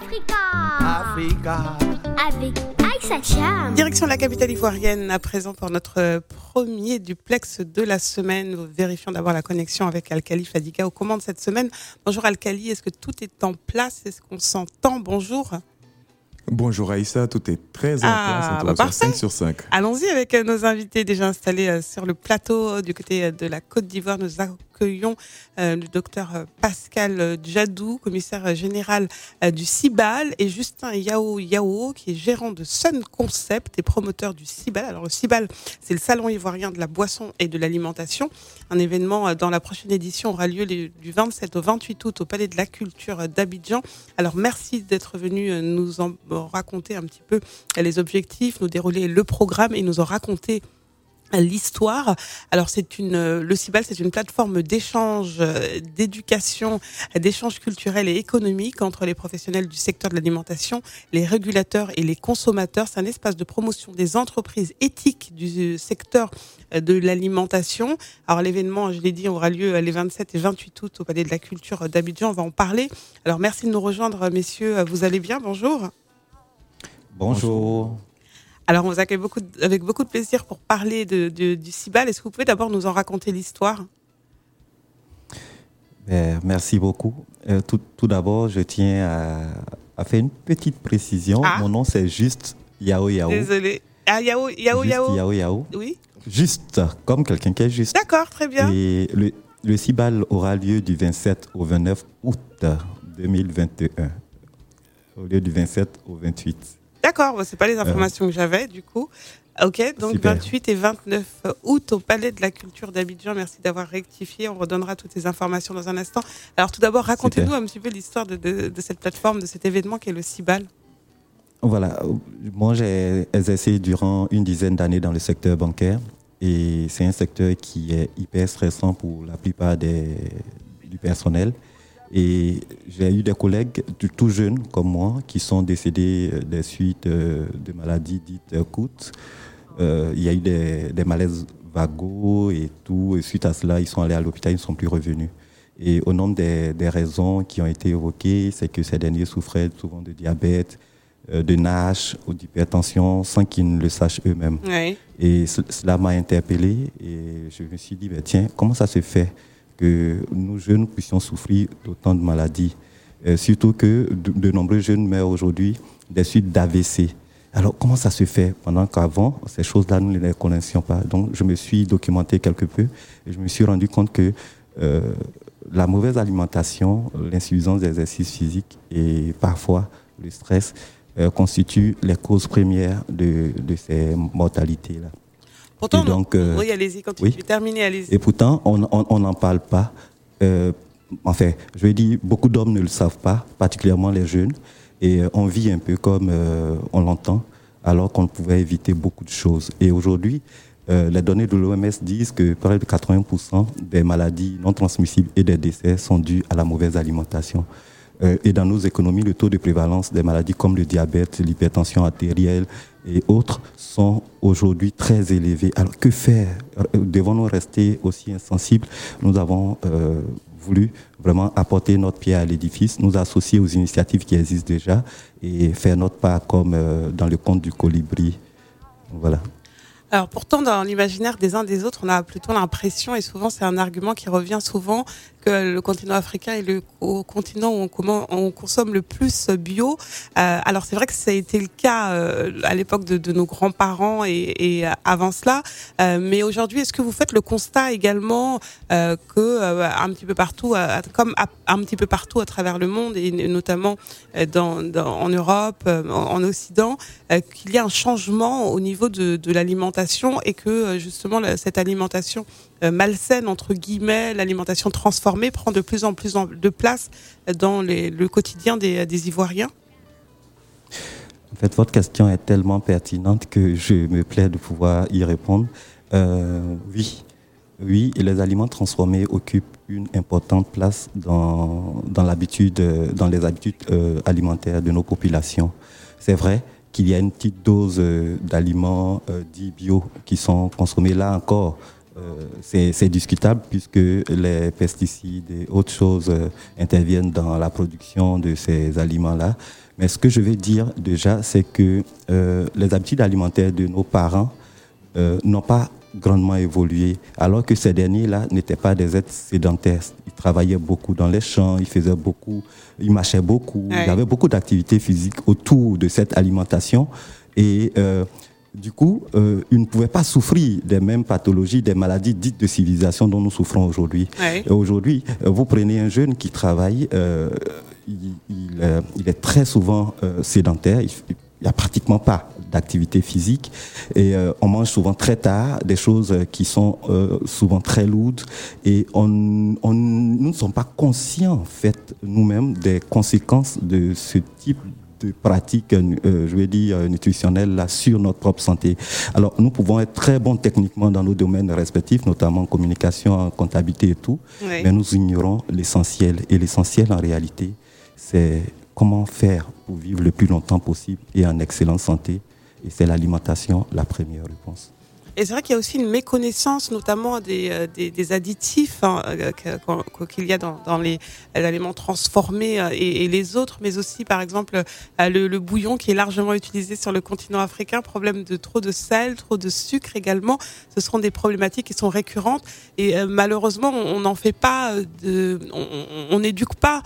Africa avec Aïssa Cham. Direction la capitale ivoirienne à présent pour notre premier duplex de la semaine. Nous vérifions d'abord la connexion avec Alkali Fadiga aux commandes cette semaine. Bonjour Alkali, est-ce que tout est en place? Est-ce qu'on s'entend? Bonjour. Bonjour Aïssa, tout est très en place. Bah sur 5 sur 5. Allons-y avec nos invités déjà installés sur le plateau du côté de la Côte d'Ivoire. Nous accueillons le docteur Pascal Djadou, commissaire général du CIBAL, et Justin Yao, qui est gérant de Sun Concept et promoteur du CIBAL. Alors le CIBAL, c'est le Salon ivoirien de la boisson et de l'alimentation. Un événement dans la prochaine édition aura lieu du 27 au 28 août au Palais de la Culture d'Abidjan. Alors merci d'être venu nous en raconter un petit peu les objectifs, nous dérouler le programme et nous en raconter l'histoire. Alors le CIBAL, c'est une plateforme d'échange, d'éducation, d'échange culturel et économique entre les professionnels du secteur de l'alimentation, les régulateurs et les consommateurs. C'est un espace de promotion des entreprises éthiques du secteur de l'alimentation. Alors l'événement, je l'ai dit, aura lieu les 27 et 28 août au Palais de la Culture d'Abidjan. On va en parler. Alors merci de nous rejoindre, messieurs. Vous allez bien? Bonjour. Bonjour. Alors, on vous accueille avec beaucoup de plaisir pour parler du CIBAL. Est-ce que vous pouvez d'abord nous en raconter l'histoire? Merci beaucoup. Tout d'abord, je tiens à faire une petite précision. Mon nom, c'est juste Yao. Désolé. Ah, Yao. Yao. Oui. Juste, comme quelqu'un qui est juste. D'accord, très bien. Et le CIBAL aura lieu du 27 au 29 août 2021, au lieu du 27 au 28. D'accord, c'est pas les informations que j'avais du coup. Ok, donc super. 28 et 29 août au Palais de la Culture d'Abidjan. Merci d'avoir rectifié. On redonnera toutes ces informations dans un instant. Alors tout d'abord, racontez-nous un petit peu l'histoire de cette plateforme, de cet événement qu'est le CIBAL. Voilà, moi j'ai exercé durant une dizaine d'années dans le secteur bancaire et c'est un secteur qui est hyper stressant pour la plupart du personnel. Et j'ai eu des collègues tout jeunes comme moi qui sont décédés des suites de maladies dites acutes. Il y a eu des malaises vagos et tout. Et suite à cela, ils sont allés à l'hôpital, ils ne sont plus revenus. Et au nombre des raisons qui ont été évoquées, c'est que ces derniers souffraient souvent de diabète, de NASH ou d'hypertension sans qu'ils ne le sachent eux-mêmes. Oui. Et cela m'a interpellé et je me suis dit, tiens, comment ça se fait que nous jeunes puissions souffrir d'autant de maladies, surtout que de nombreux jeunes meurent aujourd'hui des suites d'AVC. Alors comment ça se fait pendant qu'avant, ces choses-là, nous ne les connaissions pas? Donc je me suis documenté quelque peu et je me suis rendu compte que la mauvaise alimentation, l'insuffisance d'exercice physique et parfois le stress constituent les causes premières de ces mortalités-là. Pourtant, oui, allez-y, continuez. Oui. Terminez, allez-y. Et pourtant, on n'en parle pas. Enfin, je veux dire, beaucoup d'hommes ne le savent pas, particulièrement les jeunes. Et on vit un peu comme on l'entend, alors qu'on pouvait éviter beaucoup de choses. Et aujourd'hui, les données de l'OMS disent que près de 80% des maladies non transmissibles et des décès sont dus à la mauvaise alimentation. Et dans nos économies, le taux de prévalence des maladies comme le diabète, l'hypertension artérielle et autres sont aujourd'hui très élevés. Alors que faire? Devons-nous rester aussi insensibles? Nous avons voulu vraiment apporter notre pierre à l'édifice, nous associer aux initiatives qui existent déjà et faire notre part comme dans le conte du colibri. Voilà. Alors pourtant, dans l'imaginaire des uns des autres, on a plutôt l'impression, et souvent c'est un argument qui revient souvent, que le continent africain est le continent où on consomme le plus bio. Alors c'est vrai que ça a été le cas à l'époque de nos grands-parents et avant cela. Mais aujourd'hui, est-ce que vous faites le constat également que un petit peu partout, comme un petit peu partout à travers le monde et notamment en Europe, en Occident, qu'il y a un changement au niveau de l'alimentation et que justement cette alimentation malsaine, entre guillemets, l'alimentation transformée prend de plus en plus de place dans le quotidien des Ivoiriens? En fait, votre question est tellement pertinente que je me plais de pouvoir y répondre. Oui, et les aliments transformés occupent une importante place dans les habitudes alimentaires de nos populations. C'est vrai qu'il y a une petite dose d'aliments dits bio qui sont consommés là encore. c'est discutable puisque les pesticides et autres choses interviennent dans la production de ces aliments-là. Mais ce que je vais dire déjà, c'est que les habitudes alimentaires de nos parents n'ont pas grandement évolué, alors que ces derniers-là n'étaient pas des êtres sédentaires. Ils travaillaient beaucoup dans les champs, ils faisaient beaucoup, ils marchaient beaucoup, il y avait beaucoup d'activités physiques autour de cette alimentation. Et du coup, ils ne pouvaient pas souffrir des mêmes pathologies, des maladies dites de civilisation dont nous souffrons aujourd'hui. Et aujourd'hui, vous prenez un jeune qui travaille, il est très souvent sédentaire, il n'y a pratiquement pas d'activité physique et on mange souvent très tard des choses qui sont souvent très lourdes et nous ne sommes pas conscients en fait nous-mêmes des conséquences de ce type de pratiques, je vais dire nutritionnelles là sur notre propre santé. Alors nous pouvons être très bons techniquement dans nos domaines respectifs, notamment en communication, en comptabilité et tout, mais nous ignorons l'essentiel et l'essentiel en réalité c'est comment faire pour vivre le plus longtemps possible et en excellente santé. Et c'est l'alimentation la première réponse. Et c'est vrai qu'il y a aussi une méconnaissance, notamment des additifs qu'il y a dans les aliments transformés et les autres, mais aussi, par exemple, le bouillon qui est largement utilisé sur le continent africain, problème de trop de sel, trop de sucre également. Ce seront des problématiques qui sont récurrentes et malheureusement, on n'en fait pas on n'éduque pas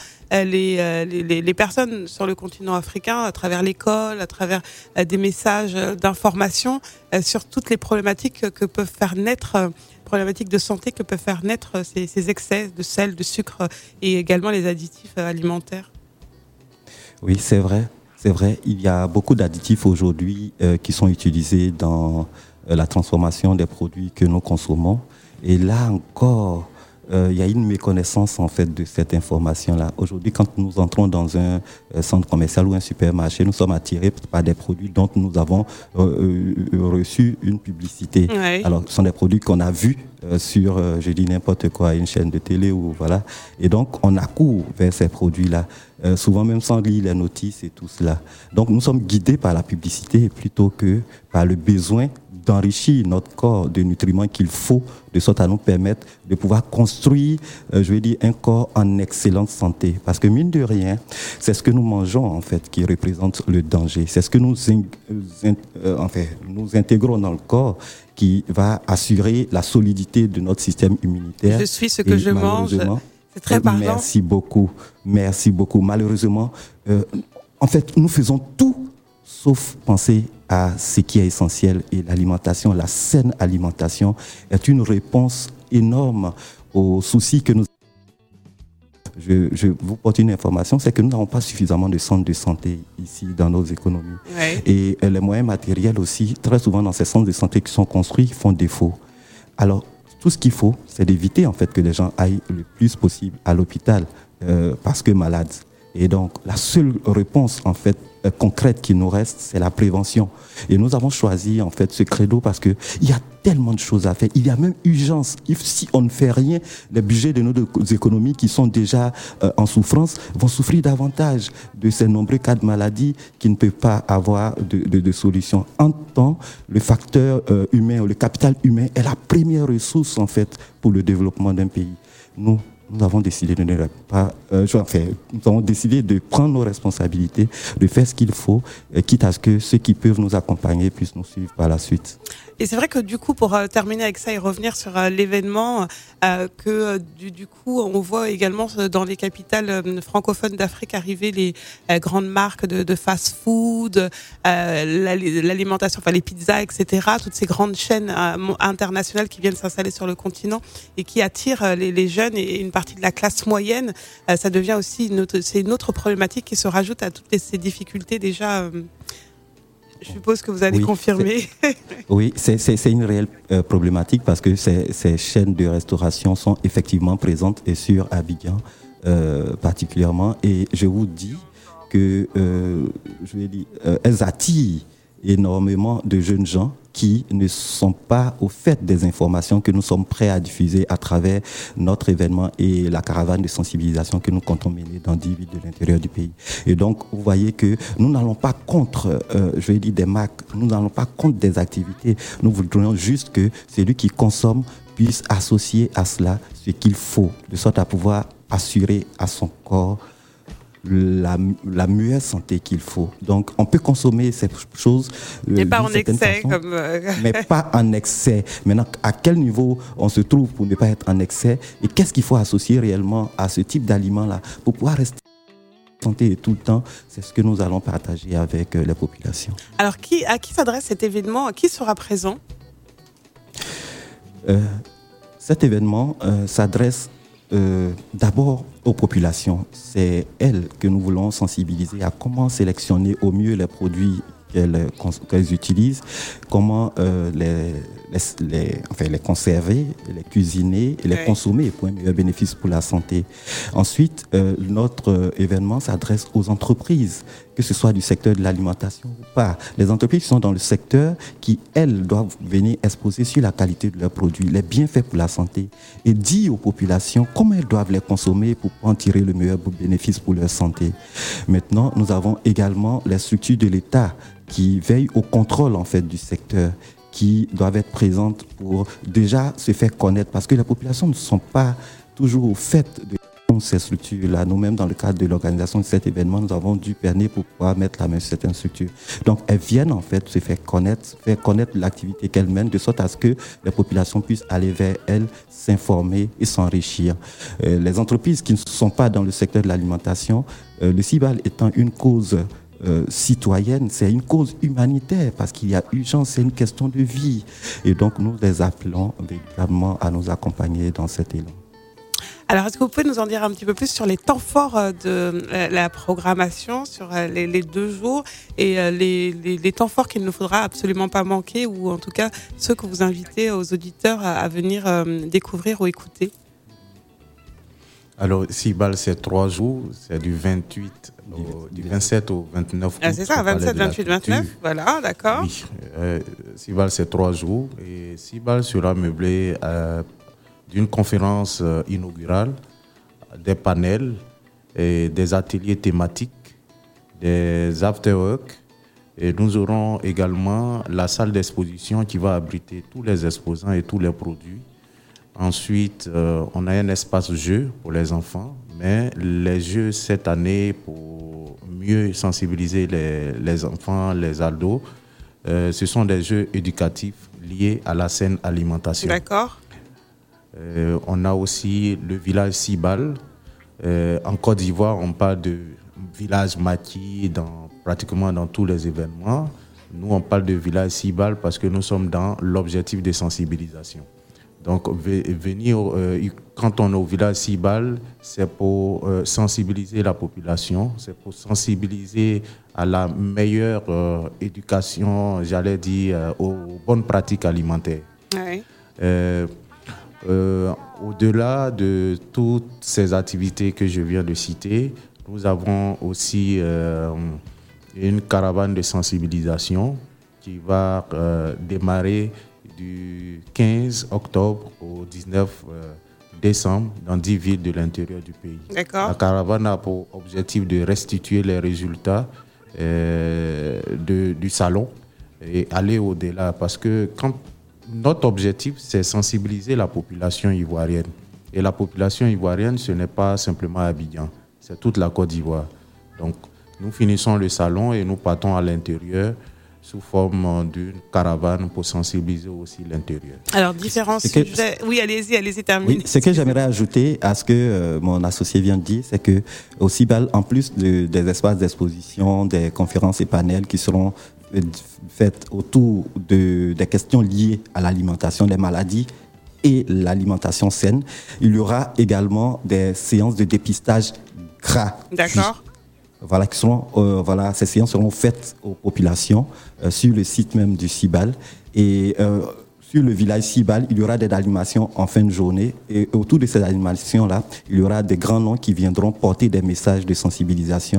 les personnes sur le continent africain à travers l'école, à travers des messages d'information sur toutes les problématiques que peuvent faire naître, problématiques de santé que peuvent faire naître ces excès de sel, de sucre et également les additifs alimentaires. Oui, c'est vrai. C'est vrai. Il y a beaucoup d'additifs aujourd'hui qui sont utilisés dans la transformation des produits que nous consommons. Et là encore, il y a une méconnaissance en fait de cette information-là. Aujourd'hui, quand nous entrons dans un centre commercial ou un supermarché, nous sommes attirés par des produits dont nous avons reçu une publicité. Oui. Alors, ce sont des produits qu'on a vus sur, je dis n'importe quoi, une chaîne de télé ou voilà. Et donc, on accourt vers ces produits-là, souvent même sans lire les notices et tout cela. Donc, nous sommes guidés par la publicité plutôt que par le besoin d'enrichir notre corps de nutriments qu'il faut, de sorte à nous permettre de pouvoir construire, je vais dire, un corps en excellente santé. Parce que mine de rien, c'est ce que nous mangeons, en fait, qui représente le danger. C'est ce que nous intégrons dans le corps qui va assurer la solidité de notre système immunitaire. Je suis ce que je mange. C'est très parlant. Merci beaucoup. Merci beaucoup. Malheureusement, en fait, nous faisons tout sauf penser à ce qui est essentiel. Et l'alimentation, la saine alimentation, est une réponse énorme aux soucis que nous... Je vous porte une information, c'est que nous n'avons pas suffisamment de centres de santé ici dans nos économies. Ouais. Et les moyens matériels aussi, très souvent dans ces centres de santé qui sont construits, font défaut. Alors, tout ce qu'il faut, c'est d'éviter en fait que les gens aillent le plus possible à l'hôpital parce que malades. Et donc, la seule réponse en fait concrète qui nous reste, c'est la prévention. Et nous avons choisi en fait ce credo parce que il y a tellement de choses à faire. Il y a même urgence. Si on ne fait rien, les budgets de nos économies qui sont déjà en souffrance vont souffrir davantage de ces nombreux cas de maladies qui ne peuvent pas avoir de solution. En temps, le facteur humain ou le capital humain est la première ressource en fait pour le développement d'un pays. Nous avons décidé de ne pas, nous avons décidé de prendre nos responsabilités, de faire ce qu'il faut, quitte à ce que ceux qui peuvent nous accompagner puissent nous suivre par la suite. Et c'est vrai que du coup, pour terminer avec ça et revenir sur l'événement, que du coup, on voit également dans les capitales francophones d'Afrique arriver les grandes marques de fast-food, l'alimentation, enfin les pizzas, etc. Toutes ces grandes chaînes internationales qui viennent s'installer sur le continent et qui attirent les jeunes et une partie de la classe moyenne. Ça devient aussi c'est une autre problématique qui se rajoute à toutes ces difficultés déjà. Je suppose que vous allez confirmer. Oui, c'est une réelle problématique parce que ces chaînes de restauration sont effectivement présentes et sur Abidjan particulièrement. Et je vous dis que elles attirent énormément de jeunes gens qui ne sont pas au fait des informations que nous sommes prêts à diffuser à travers notre événement et la caravane de sensibilisation que nous comptons mener dans 10 villes de l'intérieur du pays. Et donc, vous voyez que nous n'allons pas contre, des marques, nous n'allons pas contre des activités. Nous voudrions juste que celui qui consomme puisse associer à cela ce qu'il faut, de sorte à pouvoir assurer à son corps la meilleure santé qu'il faut. Donc, on peut consommer ces choses mais pas en excès, façon, mais pas en excès. Maintenant, à quel niveau on se trouve pour ne pas être en excès et qu'est-ce qu'il faut associer réellement à ce type d'aliment-là pour pouvoir rester en santé tout le temps, c'est ce que nous allons partager avec les populations. Alors, à qui s'adresse cet événement? Qui sera présent? Cet événement s'adresse d'abord aux populations. C'est elles que nous voulons sensibiliser à comment sélectionner au mieux les produits qu'elles utilisent, comment les conserver, les cuisiner et les consommer pour un meilleur bénéfice pour la santé. Ensuite, notre événement s'adresse aux entreprises, que ce soit du secteur de l'alimentation ou pas. Les entreprises qui sont dans le secteur qui, elles, doivent venir exposer sur la qualité de leurs produits, les bienfaits pour la santé et dire aux populations comment elles doivent les consommer pour en tirer le meilleur bénéfice pour leur santé. Maintenant, nous avons également les structures de l'État qui veillent au contrôle en fait du secteur, qui doivent être présentes pour déjà se faire connaître, parce que les populations ne sont pas toujours au fait de ces structures-là. Nous-mêmes, dans le cadre de l'organisation de cet événement, nous avons dû permettre pour pouvoir mettre la main sur certaines structures. Donc, elles viennent en fait se faire connaître l'activité qu'elles mènent, de sorte à ce que les populations puissent aller vers elles, s'informer et s'enrichir. Les entreprises qui ne sont pas dans le secteur de l'alimentation, le CIBAL étant une cause citoyenne, c'est une cause humanitaire parce qu'il y a urgence, c'est une question de vie. Et donc, nous les appelons véritablement à nous accompagner dans cet élan. Alors, est-ce que vous pouvez nous en dire un petit peu plus sur les temps forts de la programmation, sur les 2 jours et les temps forts qu'il ne faudra absolument pas manquer, ou en tout cas ceux que vous invitez aux auditeurs à venir découvrir ou écouter? Alors, CIBAL, c'est 3 jours, c'est du 27 au 29 août. Ah, c'est ça, 27, 28, 29, voilà, d'accord. Oui, CIBAL, c'est 3 jours et CIBAL sera meublé d'une conférence inaugurale, des panels, et des ateliers thématiques, des after-work. Et nous aurons également la salle d'exposition qui va abriter tous les exposants et tous les produits. Ensuite, on a un espace jeu pour les enfants, mais les jeux cette année, pour mieux sensibiliser les enfants, les ados, ce sont des jeux éducatifs liés à la saine alimentation. D'accord. On a aussi le village CIBAL. En Côte d'Ivoire, on parle de village maquis pratiquement dans tous les événements. Nous, on parle de village CIBAL parce que nous sommes dans l'objectif de sensibilisation. Donc, venir, quand on est au village CIBAL, c'est pour sensibiliser la population, c'est pour sensibiliser à la meilleure éducation, j'allais dire, aux bonnes pratiques alimentaires. Oui. Au-delà de toutes ces activités que je viens de citer, nous avons aussi une caravane de sensibilisation qui va démarrer du 15 octobre au 19 décembre dans 10 villes de l'intérieur du pays. D'accord. La caravane a pour objectif de restituer les résultats du salon et aller au-delà, parce que notre objectif, c'est sensibiliser la population ivoirienne. Et la population ivoirienne, ce n'est pas simplement Abidjan, c'est toute la Côte d'Ivoire. Donc, nous finissons le salon et nous partons à l'intérieur sous forme d'une caravane pour sensibiliser aussi l'intérieur. Alors, différents sujets. Oui, allez-y, terminez. Oui, ce que j'aimerais ajouter à ce que mon associé vient de dire, c'est que au CIBAL, en plus des espaces d'exposition, des conférences et panels qui seront faites autour des questions liées à l'alimentation, des maladies et l'alimentation saine, il y aura également des séances de dépistage gratuit. D'accord. Voilà, ces séances seront faites aux populations sur le site même du CIBAL. Et sur le village CIBAL, il y aura des animations en fin de journée. Et autour de ces animations-là, il y aura des grands noms qui viendront porter des messages de sensibilisation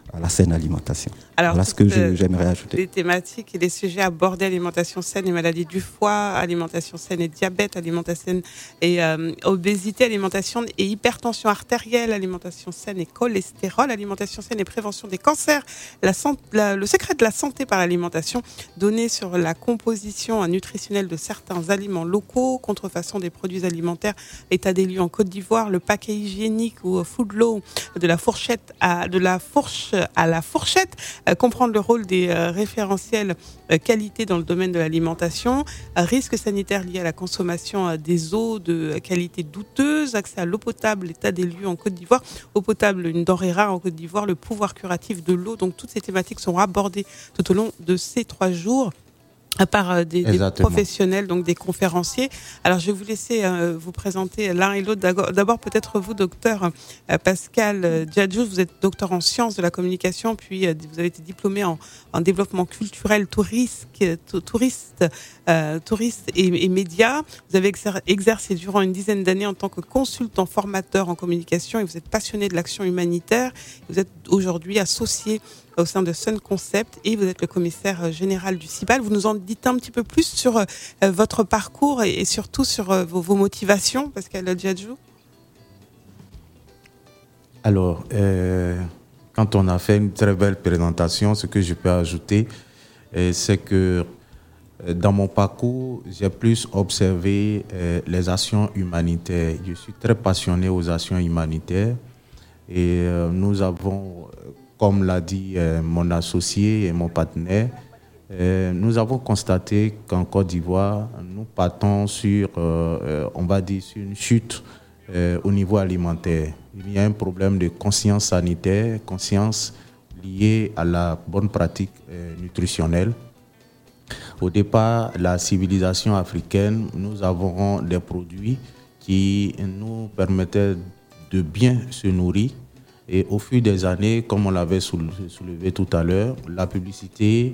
à la saine alimentation. Alors, voilà ce que j'aimerais ajouter. Les thématiques et les sujets abordés, alimentation saine et maladies du foie, alimentation saine et diabète, alimentation saine et obésité, alimentation et hypertension artérielle, alimentation saine et cholestérol, alimentation saine et prévention des cancers, le secret de la santé par l'alimentation, données sur la composition nutritionnelle de certains aliments locaux, contrefaçon des produits alimentaires, état des lieux en Côte d'Ivoire, le paquet hygiénique ou food law, de la fourche à la fourchette, comprendre le rôle des référentiels qualité dans le domaine de l'alimentation, risques sanitaires liés à la consommation des eaux de qualité douteuse, accès à l'eau potable, état des lieux en Côte d'Ivoire, eau potable, une denrée rare en Côte d'Ivoire, le pouvoir curatif de l'eau. Donc toutes ces thématiques seront abordées tout au long de ces 3 jours. Par des professionnels, donc des conférenciers. Alors, je vais vous laisser vous présenter l'un et l'autre. D'abord, peut-être vous, docteur Pascal Djadjou, vous êtes docteur en sciences de la communication, puis vous avez été diplômé en développement culturel, touriste et médias. Vous avez exercé durant une dizaine d'années en tant que consultant formateur en communication et vous êtes passionné de l'action humanitaire. Vous êtes aujourd'hui associé au sein de Sun Concept et vous êtes le commissaire général du CIBAL. Vous nous en dites un petit peu plus sur votre parcours et surtout sur vos motivations, Pascal Djadjou. Alors, quand on a fait une très belle présentation, ce que je peux ajouter, c'est que dans mon parcours, j'ai plus observé les actions humanitaires. Je suis très passionné aux actions humanitaires et nous avons, comme l'a dit mon associé et mon partenaire, nous avons constaté qu'en Côte d'Ivoire, nous partons sur, on va dire, sur une chute au niveau alimentaire. Il y a un problème de conscience sanitaire, conscience liée à la bonne pratique nutritionnelle. Au départ, la civilisation africaine, nous avons des produits qui nous permettaient de bien se nourrir. Et au fil des années, comme on l'avait soulevé tout à l'heure, la publicité,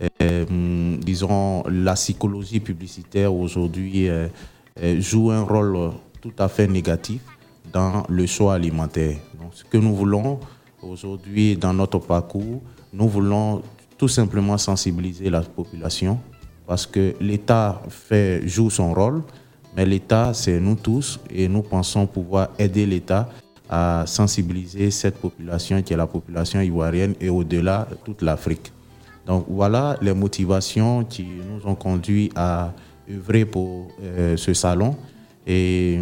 disons la psychologie publicitaire aujourd'hui joue un rôle tout à fait négatif dans le choix alimentaire. Donc, ce que nous voulons aujourd'hui dans notre parcours, nous voulons tout simplement sensibiliser la population parce que l'État joue son rôle, mais l'État, c'est nous tous et nous pensons pouvoir aider l'État à sensibiliser cette population qui est la population ivoirienne et au-delà toute l'Afrique. Donc voilà les motivations qui nous ont conduits à œuvrer pour ce salon et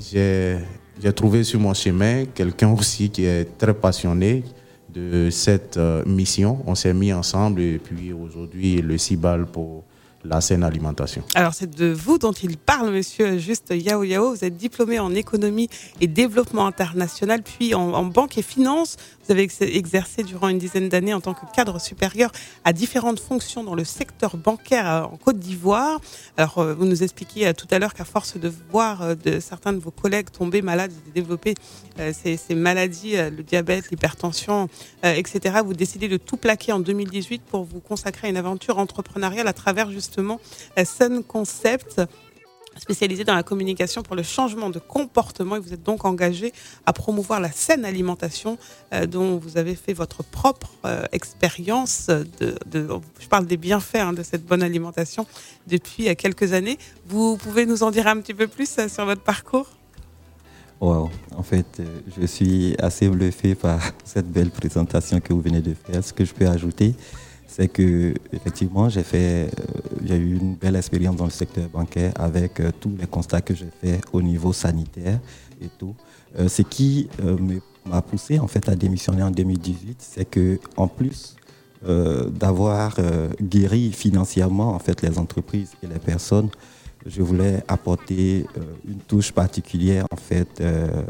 j'ai trouvé sur mon chemin quelqu'un aussi qui est très passionné de cette mission. On s'est mis ensemble et puis aujourd'hui le CIBAL pour la saine alimentation. Alors c'est de vous dont il parle, monsieur Juste Yao Yao. Vous êtes diplômé en économie et développement international, puis en banque et finance. Vous avez exercé durant une dizaine d'années en tant que cadre supérieur à différentes fonctions dans le secteur bancaire en Côte d'Ivoire. Alors vous nous expliquiez tout à l'heure qu'à force de voir certains de vos collègues tomber malades, de développer ces maladies, le diabète, l'hypertension, etc., vous décidez de tout plaquer en 2018 pour vous consacrer à une aventure entrepreneuriale à travers justement Sun Concept, spécialisé dans la communication pour le changement de comportement, et vous êtes donc engagé à promouvoir la saine alimentation dont vous avez fait votre propre expérience. Je parle des bienfaits de cette bonne alimentation depuis quelques années. Vous pouvez nous en dire un petit peu plus sur votre parcours ? Wow. En fait, je suis assez bluffé par cette belle présentation que vous venez de faire. Ce que je peux ajouter, c'est que effectivement, j'ai eu une belle expérience dans le secteur bancaire avec tous les constats que j'ai faits au niveau sanitaire et tout. Ce qui m'a poussé en fait à démissionner en 2018, c'est que en plus d'avoir guéri financièrement en fait les entreprises et les personnes, je voulais apporter une touche particulière en fait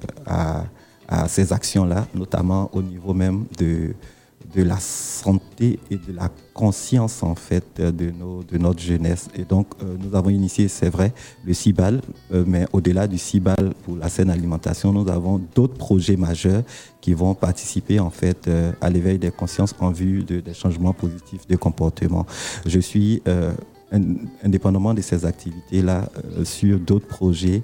à ces actions-là, notamment au niveau même de la santé et de la conscience en fait de notre jeunesse. Et donc nous avons initié, c'est vrai, le CIBAL, mais au-delà du CIBAL pour la saine alimentation, nous avons d'autres projets majeurs qui vont participer en fait à l'éveil des consciences en vue des changements positifs de comportement. Je suis indépendamment de ces activités-là, sur d'autres projets.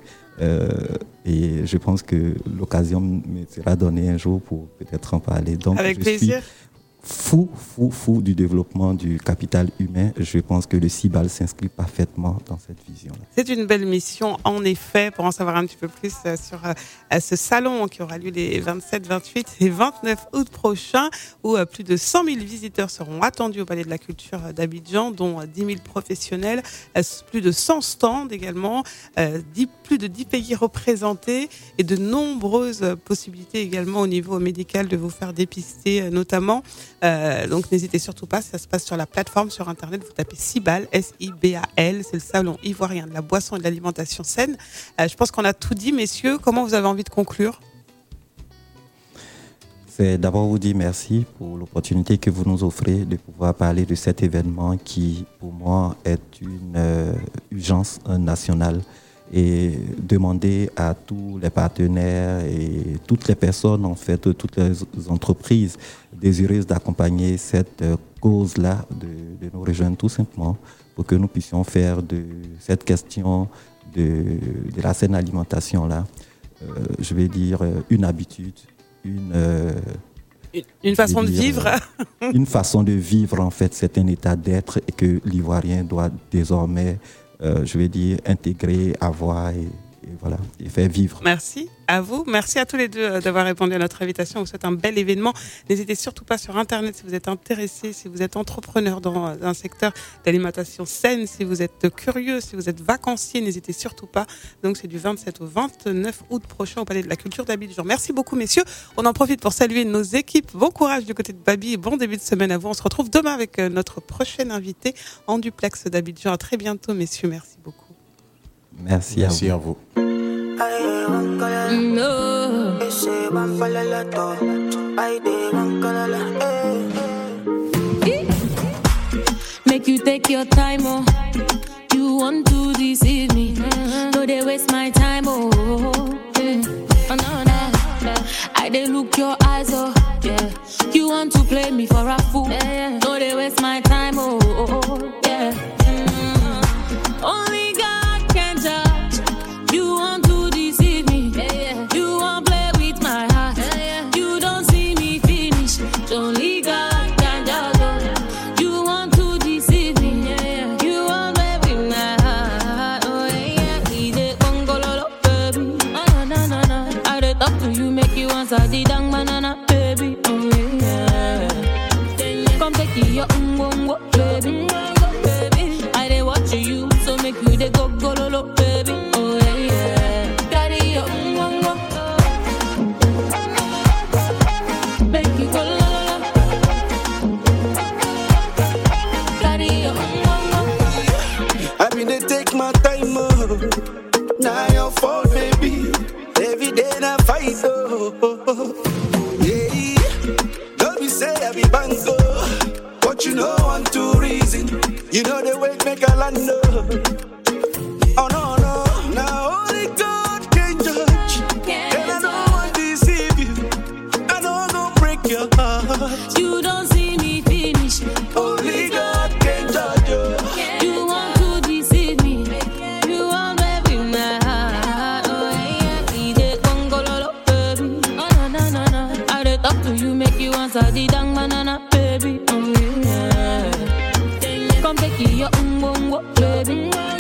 Et je pense que l'occasion me sera donnée un jour pour peut-être en parler. Donc, avec plaisir. fou du développement du capital humain. Je pense que le CIBAL s'inscrit parfaitement dans cette vision-là. C'est une belle mission, en effet, pour en savoir un petit peu plus sur ce salon qui aura lieu les 27, 28 et 29 août prochains, où plus de 100 000 visiteurs seront attendus au Palais de la Culture d'Abidjan, dont 10 000 professionnels, plus de 100 stands également, plus de 10 pays représentés et de nombreuses possibilités également au niveau médical de vous faire dépister notamment. Donc n'hésitez surtout pas, ça se passe sur la plateforme sur internet, vous tapez CIBAL, S-I-B-A-L, c'est le salon ivoirien de la boisson et de l'alimentation saine. Je pense qu'on a tout dit, messieurs. Comment vous avez envie de conclure ? C'est d'abord vous dire merci pour l'opportunité que vous nous offrez de pouvoir parler de cet événement qui, pour moi, est une urgence nationale, et demander à tous les partenaires et toutes les personnes, en fait, toutes les entreprises désireuses d'accompagner cette cause-là, de nous rejoindre tout simplement pour que nous puissions faire de cette question de la saine alimentation-là, je vais dire, une habitude, une façon de vivre. Une façon de vivre, en fait, c'est un état d'être et que l'Ivoirien doit désormais, je vais dire, intégrer, avoir et voilà, et faire vivre. Merci à vous. Merci à tous les deux d'avoir répondu à notre invitation. On vous souhaite un bel événement. N'hésitez surtout pas sur Internet si vous êtes intéressé, si vous êtes entrepreneur dans un secteur d'alimentation saine, si vous êtes curieux, si vous êtes vacancier, n'hésitez surtout pas. Donc c'est du 27 au 29 août prochain au Palais de la Culture d'Abidjan. Merci beaucoup, messieurs. On en profite pour saluer nos équipes. Bon courage du côté de Babi et bon début de semaine à vous. On se retrouve demain avec notre prochaine invité en duplex d'Abidjan. À très bientôt, messieurs. Merci beaucoup. Merci à vous. Make you take your time, oh. You want to deceive me, no they waste my time, oh. Oh no. I they look your eyes, oh. Yeah. You want to play me for a fool, no they waste my time, oh. Yeah. Only God can judge. You want to deceive me, you want play with my heart. You don't see me finish. Only God can judge. You want to deceive me, you want play with my heart. Oh yeah, we dey bongololo, baby. No. I dey talk to you, make you answer the dang banana, baby. Oh yeah. Come take your ungongo, baby. I dey watch you, so make you dey go gololo, baby. Oh yeah. Carry your ungongo, make you go lolo. Carry your ungongo. I been dey take my time, oh. Now your fault, baby. Every day I fight, oh. Yeah. Don't be say I be bango, but you know I'm too reason. You know the way make a land, oh no. Now only God can judge, and I don't want to deceive you. I don't go break your heart. You don't see me finish. Only God can judge you. You want to deceive me, you want baby my heart. Oh yeah, we dey gongololo, baby. Oh no. I dey talk to you, make you answer the dang banana, baby. Oh yeah. Come take your umbongo, baby.